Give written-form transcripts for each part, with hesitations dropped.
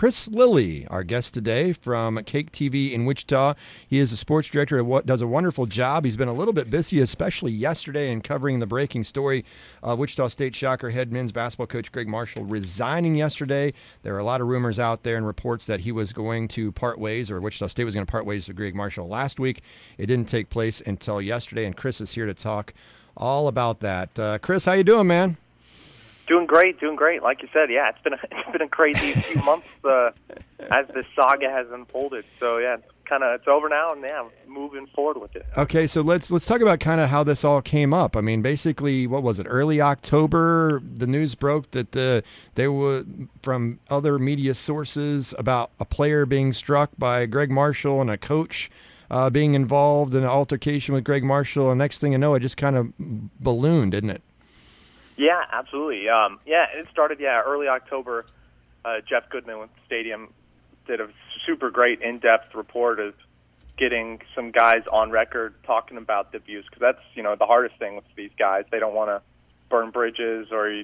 Chris Lilly, our guest today from Cake TV in Wichita. He is a sports director and does a wonderful job. He's been a little bit busy, especially yesterday, in covering the breaking story. Wichita State Shocker head men's basketball coach Greg Marshall resigning yesterday. There are a lot of rumors out there and reports that he was going to part ways, or Wichita State was going to part ways with Greg Marshall last week. It didn't take place until yesterday, and Chris is here to talk all about that. Chris, how you doing, man? Doing great. Like you said, yeah, it's been a crazy few months as this saga has unfolded. So yeah, it's over now, and yeah, moving forward with it. Okay, so let's talk about kind of how this all came up. I mean, basically, what was it? Early October, the news broke that they were from other media sources about a player being struck by Greg Marshall and a coach being involved in an altercation with Greg Marshall. And next thing you know, it just kind of ballooned, didn't it? Yeah, absolutely. It started, early October. Jeff Goodman with the Stadium did a super great in-depth report of getting some guys on record talking about the abuse, because that's, the hardest thing with these guys. They don't want to burn bridges or,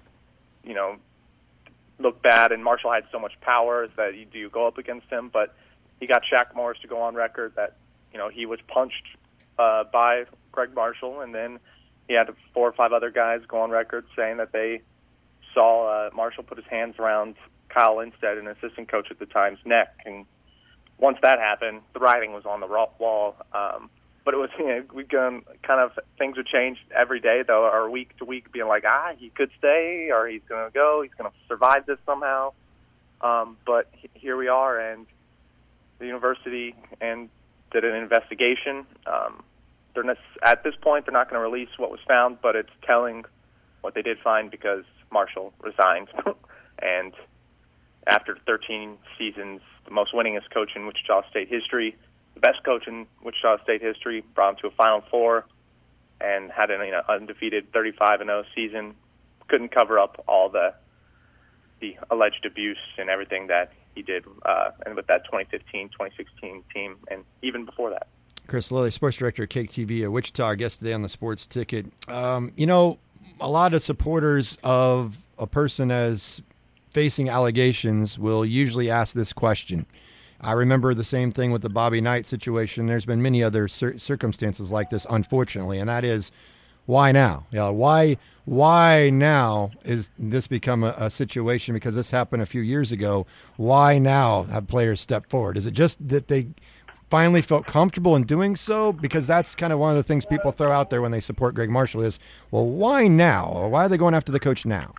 look bad, and Marshall had so much power that you do go up against him, but he got Shaq Morris to go on record that, he was punched by Greg Marshall, and then he had 4 or 5 other guys go on record saying that they saw Marshall put his hands around Kyle Lindstedt, an assistant coach at the time's neck. And once that happened, the writing was on the wall. But it was, things would change every day, though, or week to week, being like, he could stay, or he's going to go, he's going to survive this somehow. But here we are, and the university did an investigation. At this point, they're not going to release what was found, but it's telling what they did find, because Marshall resigned. And after 13 seasons, the most winningest coach in Wichita State history, the best coach in Wichita State history, brought him to a Final Four and had an undefeated 35-0 season. Couldn't cover up all the alleged abuse and everything that he did, and with that 2015-2016 team, and even before that. Chris Lilly, sports director at Cake TV at Wichita, our guest today on the Sports Ticket. A lot of supporters of a person as facing allegations will usually ask this question. I remember the same thing with the Bobby Knight situation. There's been many other circumstances like this, unfortunately, and that is, why now? Why now is this become a situation? Because this happened a few years ago. Why now have players step forward? Is it just that they finally felt comfortable in doing so? Because that's kind of one of the things people throw out there when they support Greg Marshall is, well, why now? Or why are they going after the coach now?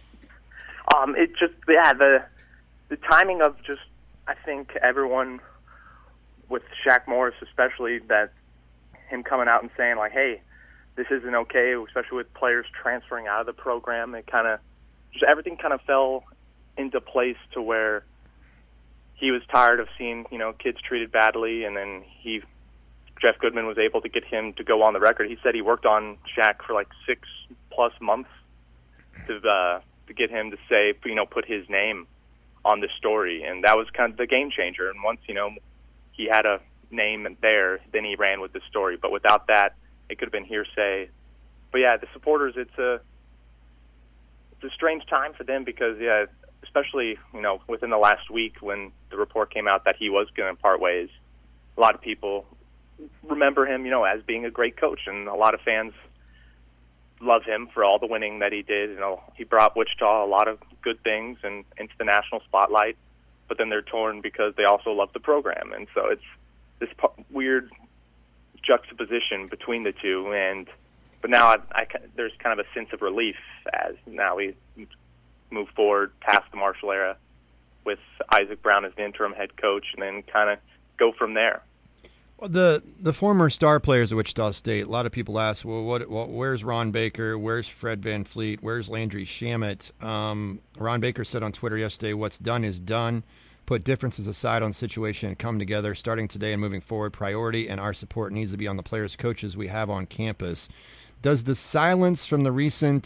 The timing of just, I think everyone, with Shaq Morris especially, that him coming out and saying, like, hey, this isn't okay, especially with players transferring out of the program. It everything kind of fell into place to where he was tired of seeing, kids treated badly, and then Jeff Goodman was able to get him to go on the record. He said he worked on Shaq for like 6+ months to get him to say, put his name on the story, and that was kind of the game changer. And once, he had a name there, then he ran with the story. But without that, it could have been hearsay. But yeah, the supporters, it's a strange time for them, because especially, within the last week when the report came out that he was going to part ways, a lot of people remember him, as being a great coach, and a lot of fans love him for all the winning that he did. He brought Wichita a lot of good things and into the national spotlight, but then they're torn because they also love the program. And so it's this weird juxtaposition between the two. But now there's kind of a sense of relief as now we move forward past the Marshall era with Isaac Brown as the interim head coach, and then kind of go from there. Well, the former star players at Wichita State, a lot of people ask, where's Ron Baker? Where's Fred VanVleet? Where's Landry Shamet? Ron Baker said on Twitter yesterday, what's done is done. Put differences aside on the situation and come together. Starting today and moving forward, priority and our support needs to be on the players, coaches we have on campus. Does the silence from the recent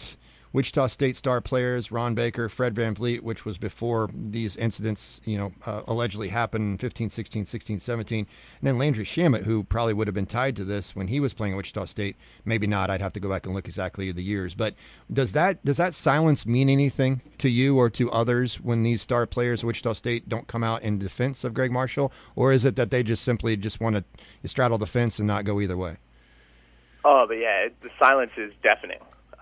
Wichita State star players, Ron Baker, Fred VanVleet, which was before these incidents, allegedly happened in 15, 16, 16, 17. And then Landry Shamet, who probably would have been tied to this when he was playing at Wichita State. Maybe not. I'd have to go back and look exactly the years. But does that silence mean anything to you or to others when these star players at Wichita State don't come out in defense of Greg Marshall? Or is it that they just simply want to straddle the fence and not go either way? Oh, but yeah, the silence is deafening.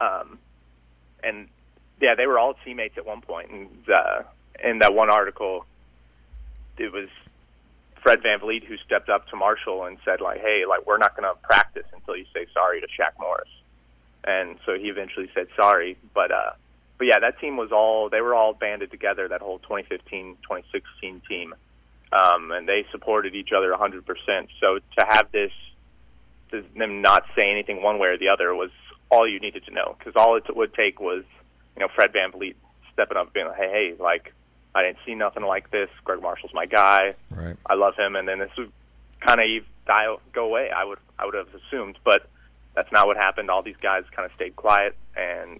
And yeah, they were all teammates at one point. And in that one article, it was Fred VanVleet who stepped up to Marshall and said, like, hey, like, we're not going to practice until you say sorry to Shaq Morris. And so he eventually said sorry. But yeah, that team they were all banded together, that whole 2015, 2016 team. And they supported each other 100%. So to have them not say anything one way or the other was all you needed to know, because all it would take was, Fred VanVleet stepping up and being like, hey, like, I didn't see nothing like this. Greg Marshall's my guy. Right. I love him. And then this would kind of go away, I would have assumed. But that's not what happened. All these guys kind of stayed quiet, and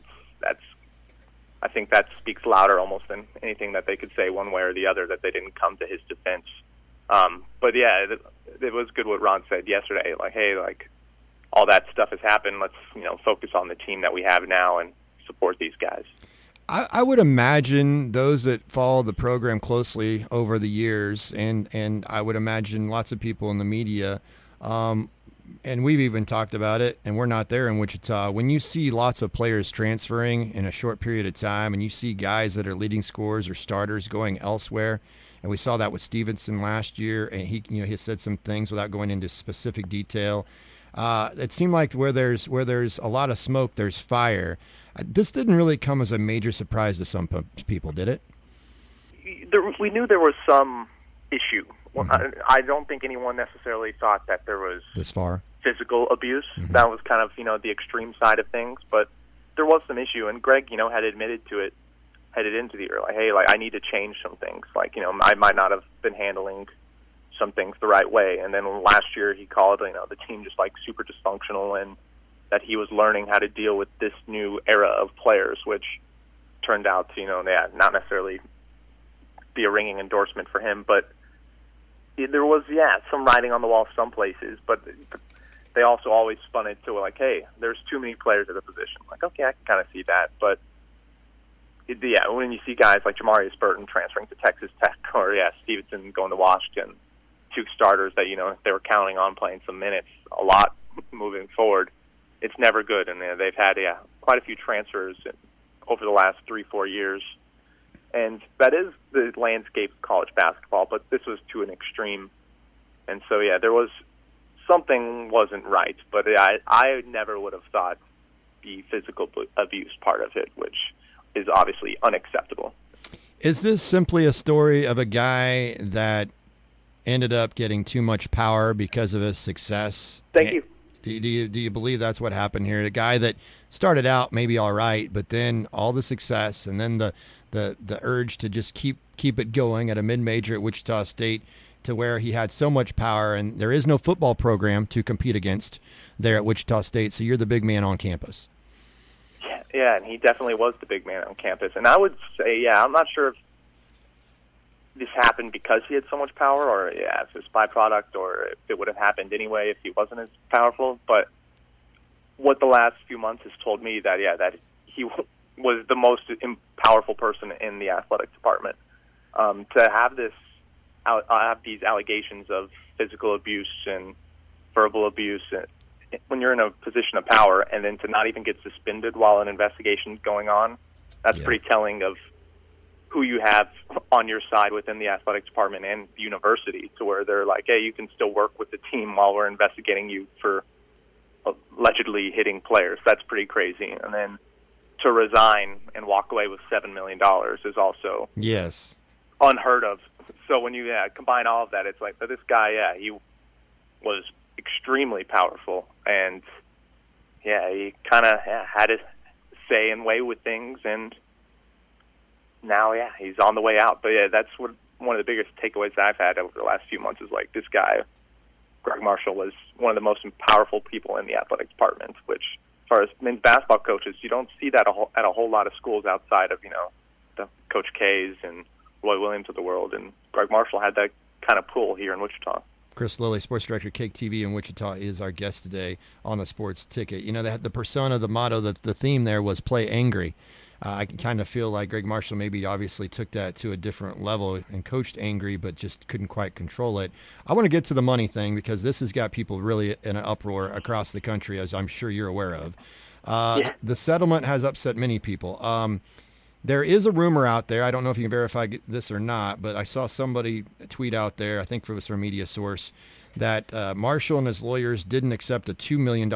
I think that speaks louder almost than anything that they could say one way or the other, that they didn't come to his defense. But yeah, it was good what Ron said yesterday. Like, hey, like, all that stuff has happened. Let's, focus on the team that we have now and support these guys. I would imagine those that follow the program closely over the years, and I would imagine lots of people in the media, and we've even talked about it, and we're not there in Wichita. When you see lots of players transferring in a short period of time, and you see guys that are leading scorers or starters going elsewhere, and we saw that with Stevenson last year, and he said some things without going into specific detail. It seemed like where there's a lot of smoke, there's fire. This didn't really come as a major surprise to some people, did it? We knew there was some issue. Mm-hmm. I don't think anyone necessarily thought that there was this far physical abuse. Mm-hmm. That was kind of the extreme side of things, but there was some issue, and Greg had admitted to it headed into the year. Like, hey, like, I need to change some things. Like, I might not have been handling some things the right way. And then last year he called, the team just like super dysfunctional, and that he was learning how to deal with this new era of players, which turned out to, not necessarily be a ringing endorsement for him, but there was, some writing on the wall some places, but they also always spun it to like, hey, there's too many players at a position. Like, okay, I can kind of see that, but when you see guys like Jamarius Burton transferring to Texas Tech, or Stevenson going to Washington, two starters that they were counting on playing some minutes a lot moving forward, it's never good. And they've had quite a few transfers over the last 3-4 years, and that is the landscape of college basketball. But this was to an extreme, and so there was something wasn't right. But I never would have thought the physical abuse part of it, which is obviously unacceptable. Is this simply a story of a guy that ended up getting too much power because of his success? Thank you. Do you believe that's what happened here? The guy that started out maybe all right, but then all the success and then the urge to just keep it going at a mid-major at Wichita State, to where he had so much power, and there is no football program to compete against there at Wichita State, so you're the big man on campus. Yeah, and he definitely was the big man on campus. And I would say, I'm not sure if this happened because he had so much power, or it's his byproduct, or if it would have happened anyway if he wasn't as powerful. But what the last few months has told me that he was the most powerful person in the athletic department. To have these allegations of physical abuse and verbal abuse when you're in a position of power, and then to not even get suspended while an investigation is going on, that's pretty telling of who you have on your side within the athletic department and the university, to where they're like, hey, you can still work with the team while we're investigating you for allegedly hitting players. That's pretty crazy. And then to resign and walk away with $7 million is also unheard of. So when you combine all of that, it's like, but this guy, he was extremely powerful, and he kind of had his say and way with things, and now, he's on the way out. But that's one of the biggest takeaways that I've had over the last few months is like, this guy, Greg Marshall, was one of the most powerful people in the athletic department, which far as men's basketball coaches, you don't see that at a whole lot of schools outside of, the Coach K's and Roy Williams of the world. And Greg Marshall had that kind of pull here in Wichita. Chris Lilly, sports director, Cake TV in Wichita, is our guest today on the Sports Ticket. The persona, the motto, the theme there was play angry. I kind of feel like Greg Marshall maybe obviously took that to a different level and coached angry, but just couldn't quite control it. I want to get to the money thing because this has got people really in an uproar across the country, as I'm sure you're aware of. The settlement has upset many people. There is a rumor out there. I don't know if you can verify this or not, but I saw somebody tweet out there, I think it was from a media source, that Marshall and his lawyers didn't accept a $2 million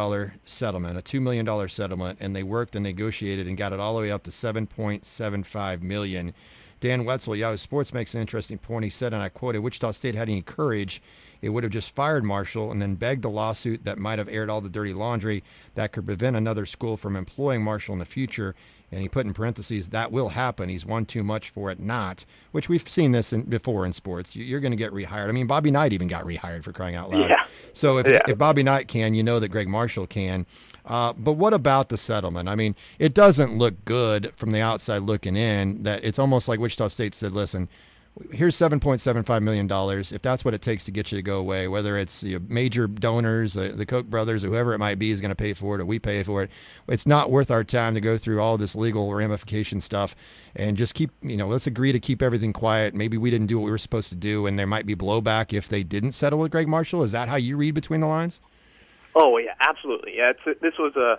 settlement, and they worked and negotiated and got it all the way up to $7.75 million. Dan Wetzel, Yahoo Sports, makes an interesting point. He said, and I quote, if Wichita State had any courage, it would have just fired Marshall and then begged the lawsuit that might have aired all the dirty laundry that could prevent another school from employing Marshall in the future. And he put in parentheses, that will happen. He's won too much for it not, which we've seen this before in sports. You're going to get rehired. I mean, Bobby Knight even got rehired, for crying out loud. Yeah. So if Bobby Knight can, you know that Greg Marshall can. But what about the settlement? I mean, it doesn't look good from the outside looking in. That it's almost like Wichita State said, listen, here's $7.75 million. If that's what it takes to get you to go away, whether it's major donors, the Koch brothers, or whoever it might be is going to pay for it, or we pay for it, it's not worth our time to go through all this legal ramification stuff and just keep, let's agree to keep everything quiet. Maybe we didn't do what we were supposed to do, and there might be blowback if they didn't settle with Greg Marshall. Is that how you read between the lines? Oh, yeah, absolutely. Yeah, this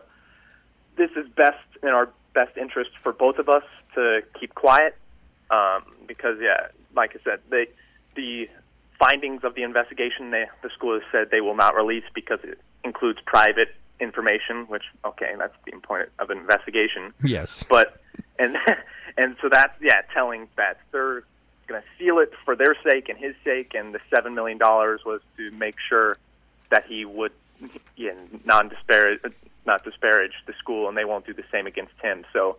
is best in our best interest for both of us to keep quiet because, like I said, the findings of the investigation, the school has said they will not release because it includes private information, which, okay, that's the point of an investigation. Yes. But, and so that's, telling that they're going to seal it for their sake and his sake, and the $7 million was to make sure that he would not disparage the school, and they won't do the same against him. So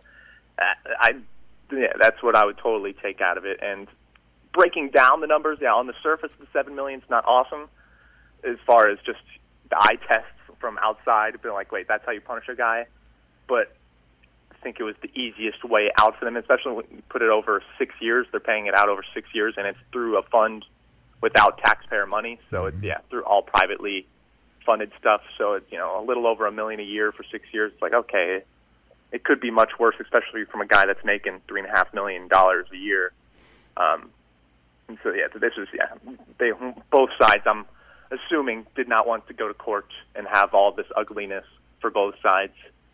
that's what I would totally take out of it. And breaking down the numbers, on the surface, the $7 million is not awesome as far as just the eye test from outside, being like, wait, that's how you punish a guy. But I think it was the easiest way out for them, especially when you put it over 6 years. They're paying it out over 6 years, and it's through a fund without taxpayer money. So it's through all privately funded stuff. So it's a little over $1 million a year for 6 years. It's like, okay, it could be much worse, especially from a guy that's making $3.5 million a year. And so this is they both sides, I'm assuming, did not want to go to court and have all this ugliness for both sides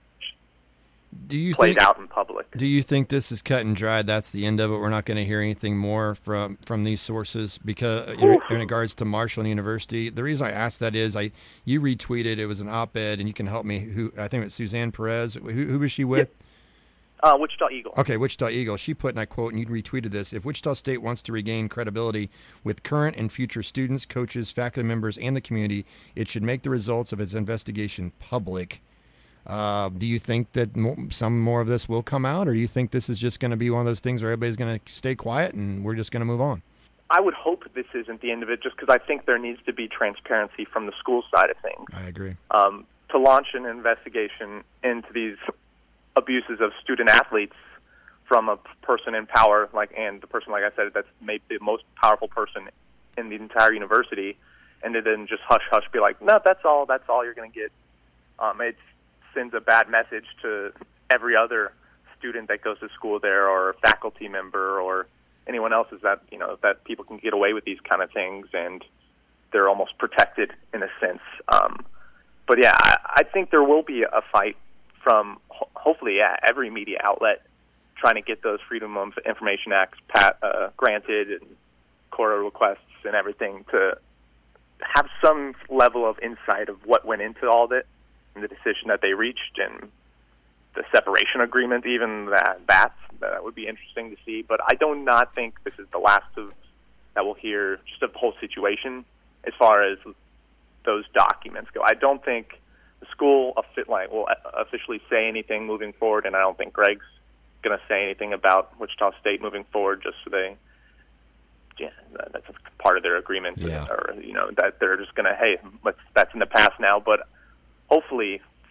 played out in public. Do you think this is cut and dried? That's the end of it. We're not going to hear anything more from these sources because in regards to Marshall University. The reason I asked that is you retweeted, it was an op-ed, and you can help me. Who I think it was Suzanne Perez. Who was she with? Wichita Eagle. Okay, Wichita Eagle. She put, and I quote, and you retweeted this, if Wichita State wants to regain credibility with current and future students, coaches, faculty members, and the community, it should make the results of its investigation public. Do you think that some more of this will come out, or do you think this is just going to be one of those things where everybody's going to stay quiet and we're just going to move on? I would hope this isn't the end of it, just because I think there needs to be transparency from the school side of things. I agree. To launch an investigation into these abuses of student athletes from a person in power, and the person, like I said, that's maybe the most powerful person in the entire university, and to then just hush, be like, no, that's all you're going to get. It sends a bad message to every other student that goes to school there, or faculty member, or anyone else, is that that people can get away with these kind of things and they're almost protected in a sense. But I think there will be a fight from hopefully every media outlet trying to get those Freedom of Information Acts granted, and CORA requests and everything, to have some level of insight of what went into all of it and the decision that they reached, and the separation agreement, even that would be interesting to see. But I do not think this is the last that we'll hear just of the whole situation as far as those documents go. I don't think the school will officially say anything moving forward, and I don't think Greg's going to say anything about Wichita State moving forward, just so that's a part of their agreement, or that they're just going to, hey, that's in the past now. But hopefully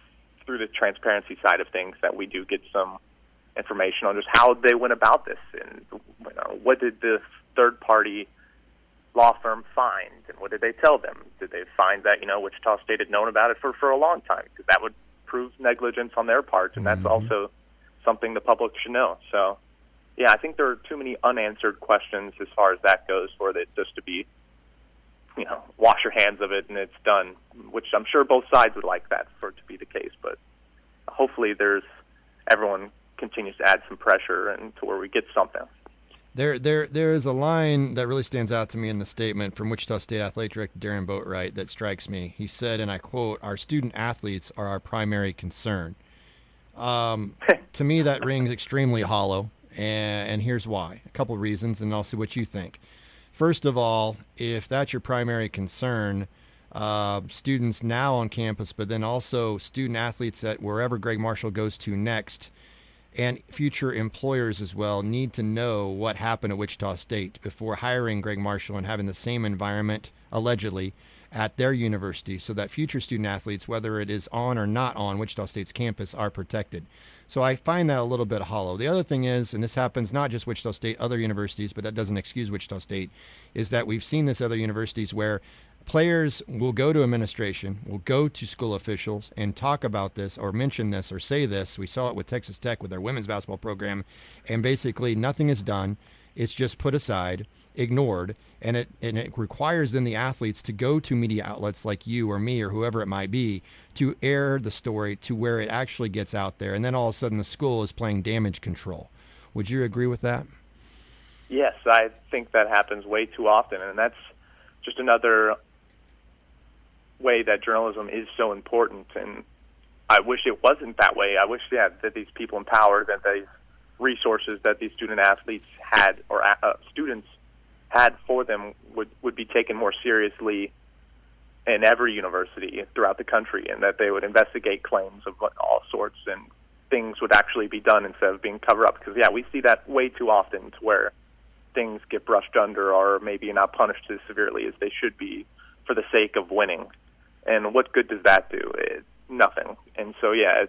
through the transparency side of things that we do get some information on just how they went about this and what did the third-party law firm find and what did they tell them? Did they find that Wichita State had known about it for a long time? Because that would prove negligence on their part, and that's also something the public should know. So, yeah, I think there are too many unanswered questions as far as that goes for it just to be, wash your hands of it and it's done, which I'm sure both sides would like that for it to be the case. But hopefully everyone continues to add some pressure and to where we get something. There is a line that really stands out to me in the statement from Wichita State Athletic Director Darren Boatwright that strikes me. He said, and I quote, "Our student athletes are our primary concern." To me, that rings extremely hollow, and here's why. A couple of reasons, and I'll see what you think. First of all, if that's your primary concern, students now on campus, but then also student athletes at wherever Greg Marshall goes to next, and future employers as well, need to know what happened at Wichita State before hiring Greg Marshall and having the same environment, allegedly, at their university so that future student athletes, whether it is on or not on Wichita State's campus, are protected. So I find that a little bit hollow. The other thing is, and this happens not just Wichita State, other universities, but that doesn't excuse Wichita State, is that we've seen this other universities where players will go to administration, will go to school officials and talk about this or mention this or say this. We saw it with Texas Tech with their women's basketball program, and basically nothing is done. It's just put aside, ignored, and it requires then the athletes to go to media outlets like you or me or whoever it might be to air the story to where it actually gets out there, and then all of a sudden the school is playing damage control. Would you agree with that? Yes, I think that happens way too often, and that's just another way that journalism is so important, and I wish it wasn't that way. I wish that these people in power, that these resources that these student athletes had or students had for them would be taken more seriously in every university throughout the country, and that they would investigate claims of all sorts and things would actually be done instead of being covered up. Because, yeah, we see that way too often to where things get brushed under or maybe not punished as severely as they should be for the sake of winning. And what good does that do? Nothing. And so, yeah,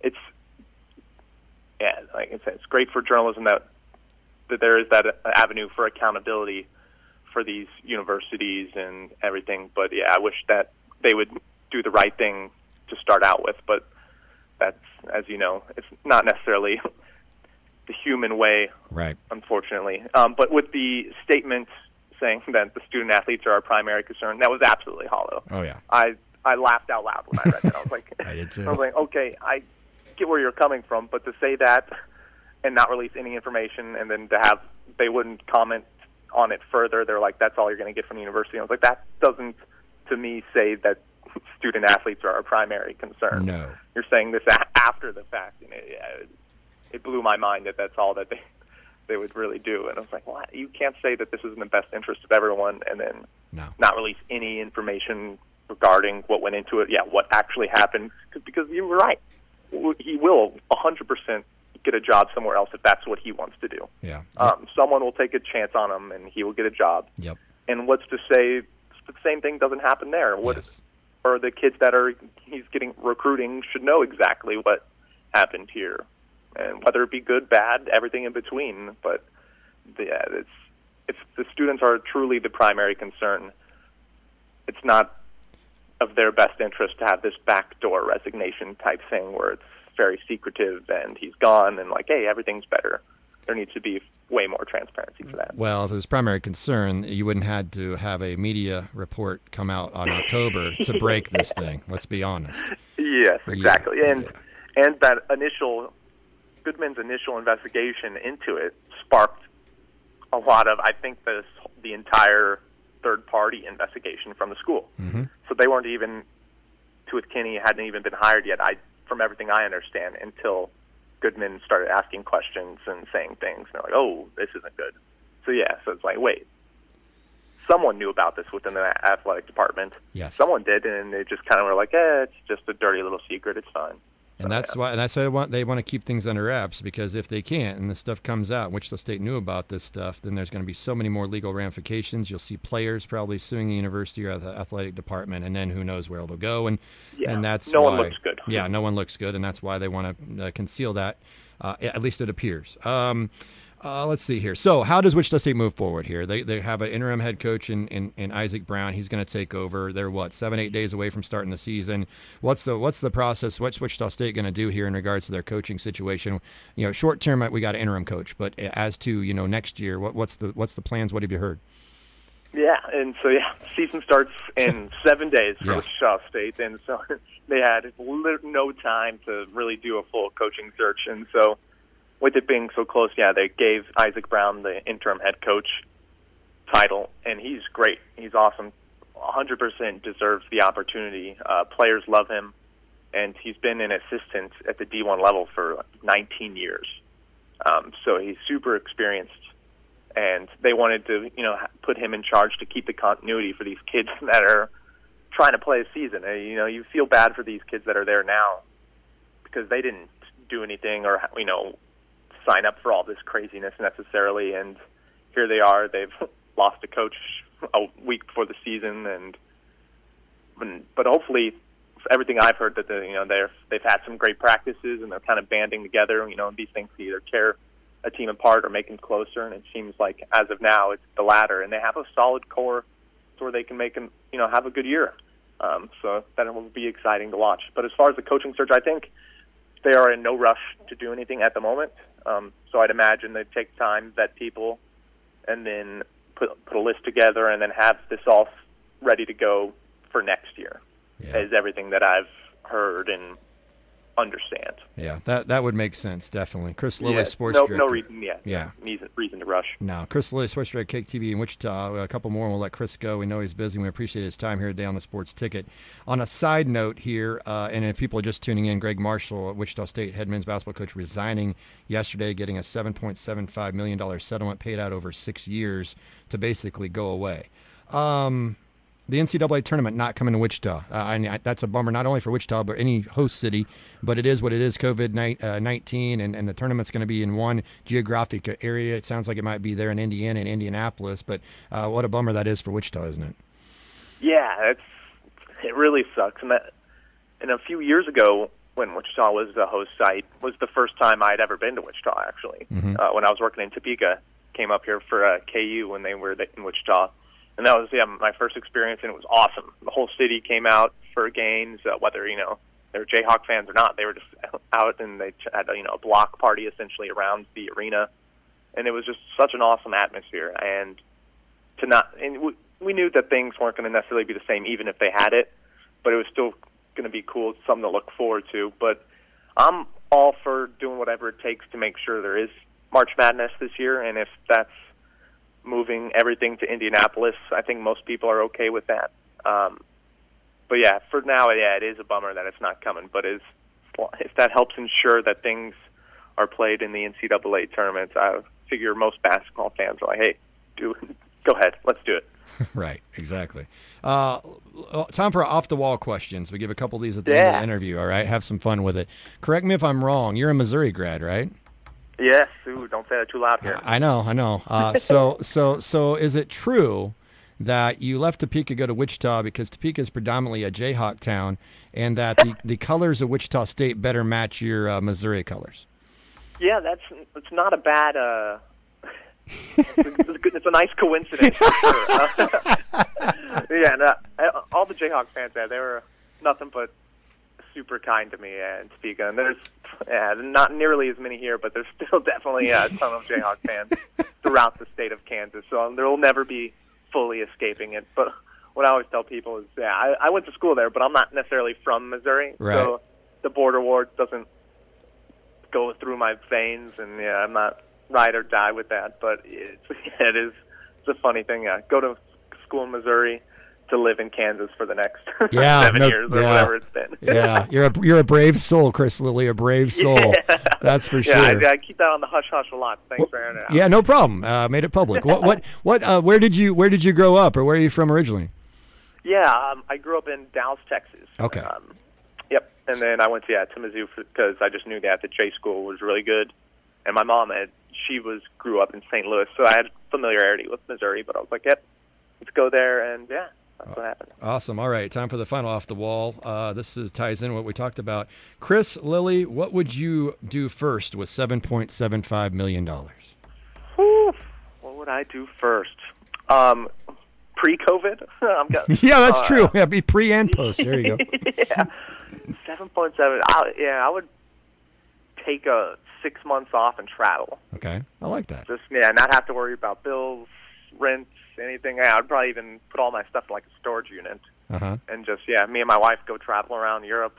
like I said, it's great for journalism that there is that avenue for accountability for these universities and everything. But, yeah, I wish that they would do the right thing to start out with. But that's, as you know, it's not necessarily the human way, right? Unfortunately. But with the statement saying that the student athletes are our primary concern, that was absolutely hollow. Oh, yeah. I laughed out loud when I read that. I was like, I did too. I was like, okay, I get where you're coming from, but to say that and not release any information, and then to have they wouldn't comment on it further, they're like, that's all you're going to get from the university. I was like, that doesn't, to me, say that student athletes are our primary concern. No, you're saying this after the fact, and it blew my mind that that's all that they would really do. And I was like, well, you can't say that this is in the best interest of everyone, and then not release any information regarding what went into it. Yeah, what actually happened, because you were right. He will 100% get a job somewhere else if that's what he wants to do. Yeah. Someone will take a chance on him, and he will get a job. Yep. And what's to say the same thing doesn't happen there? Yes. Or the kids that he's getting recruiting should know exactly what happened here, and whether it be good, bad, everything in between. But if the students are truly the primary concern, it's not of their best interest to have this backdoor resignation type thing where it's very secretive and he's gone and like, hey, everything's better. There needs to be way more transparency for that. Well, if it was primary concern, you wouldn't have to have a media report come out on October to break this thing. Let's be honest. Yes, exactly. Yeah. And that Goodman's initial investigation into it sparked a lot of, I think, the entire third-party investigation from the school. Mm-hmm. So they weren't even, Kinney hadn't even been hired yet, from everything I understand, until Goodman started asking questions and saying things. And they're like, oh, this isn't good. So, yeah, so it's like, wait, someone knew about this within the athletic department. Yes. Someone did, and they just kind of were like, it's just a dirty little secret. It's fine. And that's why they want to keep things under wraps, because if they can't and this stuff comes out, Wichita State knew about this stuff, then there's going to be so many more legal ramifications. You'll see players probably suing the university or the athletic department, and then who knows where it'll go. And that's no one looks good. Yeah, no one looks good, and that's why they want to conceal that. At least it appears. Let's see here. So how does Wichita State move forward here? They have an interim head coach in Isaac Brown. He's going to take over. They're 7-8 days away from starting the season. What's the process? What's Wichita State going to do here in regards to their coaching situation? Short term we got an interim coach, but as to next year, what's the plans? What have you heard? Yeah, and so season starts in 7 days for Wichita State, and so they had no time to really do a full coaching search, and so. With it being so close, they gave Isaac Brown the interim head coach title, and he's great. He's awesome. 100% deserves the opportunity. Players love him, and he's been an assistant at the D1 level for 19 years. So he's super experienced, and they wanted to, put him in charge to keep the continuity for these kids that are trying to play a season. You feel bad for these kids that are there now because they didn't do anything or, sign up for all this craziness necessarily, and here they are. They've lost a coach a week before the season, but hopefully, everything I've heard that they've had some great practices and they're kind of banding together. And these things either tear a team apart or make them closer. And it seems like as of now, it's the latter. And they have a solid core to where they can make them have a good year. So that will be exciting to watch. But as far as the coaching search, I think they are in no rush to do anything at the moment. So I'd imagine they'd take time, vet people, and then put a list together and then have this all ready to go for next year, is everything that I've heard and understand. Yeah, that would make sense, definitely. Chris Lilly, sports director. No reason, reason to rush. No, Chris Lilly, sports director at KTV in Wichita. A couple more, and we'll let Chris go. We know he's busy, and we appreciate his time here today on the Sports Ticket. On a side note here, and if people are just tuning in, Greg Marshall, Wichita State head men's basketball coach, resigning yesterday, getting a $7.75 million settlement paid out over 6 years to basically go away. The NCAA tournament not coming to Wichita. That's a bummer, not only for Wichita, but any host city. But it is what it is, COVID-19, and the tournament's going to be in one geographic area. It sounds like it might be there in Indiana and Indianapolis. But what a bummer that is for Wichita, isn't it? Yeah, it really sucks. And a few years ago, when Wichita was the host site, was the first time I'd ever been to Wichita, actually. Mm-hmm. When I was working in Topeka, came up here for KU when they were in Wichita. And that was my first experience, and it was awesome. The whole city came out for games, whether they were Jayhawk fans or not. They were just out, and they had a block party essentially around the arena, and it was just such an awesome atmosphere. And we knew that things weren't going to necessarily be the same, even if they had it, but it was still going to be cool, something to look forward to. But I'm all for doing whatever it takes to make sure there is March Madness this year, and if that's moving everything to Indianapolis, I think most people are okay with that. But for now, it is a bummer that it's not coming. But if that helps ensure that things are played in the NCAA tournaments, I figure most basketball fans are like, hey, go ahead, let's do it. Right, exactly. Time for off-the-wall questions. We give a couple of these at the end of the interview, all right? Have some fun with it. Correct me if I'm wrong. You're a Missouri grad, right? Yes. Ooh, don't say that too loud here. I know. So is it true that you left Topeka to go to Wichita because Topeka is predominantly a Jayhawk town, and that the colors of Wichita State better match your Missouri colors? Yeah, it's not a bad. It's a nice coincidence for sure. All the Jayhawk fans there, they were nothing but super kind to me in Topeka, and there's not nearly as many here, but there's still definitely a ton of Jayhawk fans throughout the state of Kansas, so there will never be fully escaping it. But what I always tell people is, I went to school there, but I'm not necessarily from Missouri, right. So the border war doesn't go through my veins, and I'm not ride or die with that, but it's a funny thing. Go to school in Missouri to live in Kansas for the next 7 years or whatever it's been. You're a brave soul, Chris Lilly, a brave soul. Yeah. That's for sure. I keep that on the hush hush a lot. Thanks for airing it out. Yeah, no problem. Made it public. Where did you grow up, or where are you from originally? Yeah, I grew up in Dallas, Texas. Okay. Yep. And then I went to Mizzou because I just knew that the J school was really good, and my mom grew up in St. Louis, so I had familiarity with Missouri. But I was like, yep, let's go there, and that's what happened. Awesome. All right, time for the final off the wall. This ties in what we talked about. Chris Lilly, what would you do first with $7.75 million? Whew. What would I do first? Pre-COVID? Yeah, that's true. Yeah, be pre and post. There you go. Yeah. 7.7. I would take 6 months off and travel. Okay, I like that. Just not have to worry about bills, rents, anything. I'd probably even put all my stuff in like a storage unit, and just me and my wife go travel around Europe,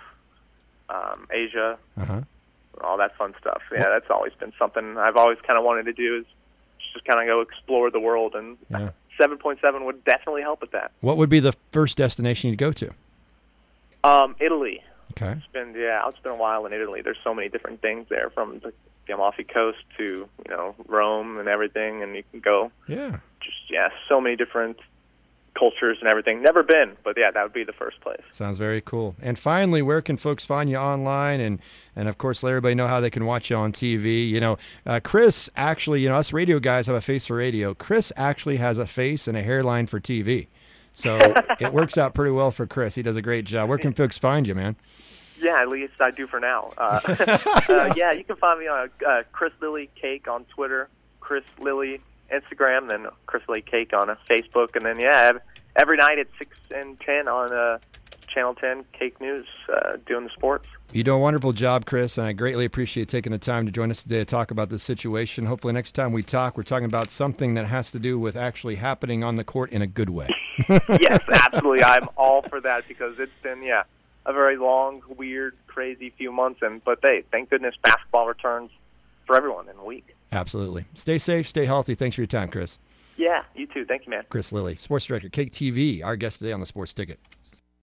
Asia, all that fun stuff. Yeah, that's always been something I've always kind of wanted to do. Is just kind of go explore the world, and 7.7 would definitely help with that. What would be the first destination you'd go to? Italy. Okay. It's been a while in Italy. There's so many different things there, from the Amalfi Coast to Rome and everything, and you can go. Yeah. Just so many different cultures and everything. Never been, but that would be the first place. Sounds very cool. And finally, where can folks find you online? And of course, let everybody know how they can watch you on TV. Chris actually, us radio guys have a face for radio. Chris actually has a face and a hairline for TV. So it works out pretty well for Chris. He does a great job. Where can folks find you, man? Yeah, at least I do for now. You can find me on Chris Lilly Cake on Twitter, Chris Lilly Instagram, then Chris Lilly Cake on Facebook, and then every night at 6 and 10 on Channel 10 Cake News, doing the sports. You do a wonderful job, Chris, and I greatly appreciate taking the time to join us today to talk about this situation. Hopefully next time we talk, we're talking about something that has to do with actually happening on the court in a good way. Yes, absolutely. I'm all for that, because it's been, a very long, weird, crazy few months. But thank goodness basketball returns for everyone in a week. Absolutely. Stay safe, stay healthy. Thanks for your time, Chris. Yeah, you too. Thank you, man. Chris Lilly, sports director, Cake TV, our guest today on the Sports Ticket.